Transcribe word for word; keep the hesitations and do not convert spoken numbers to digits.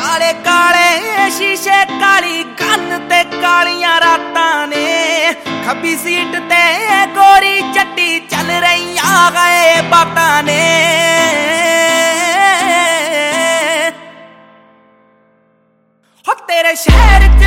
काले काले शीशे काली गन ते कालियां रातां ने खब्बी सीट ते गोरी चट्टी चल रही गए बातां ने हो तेरे शहर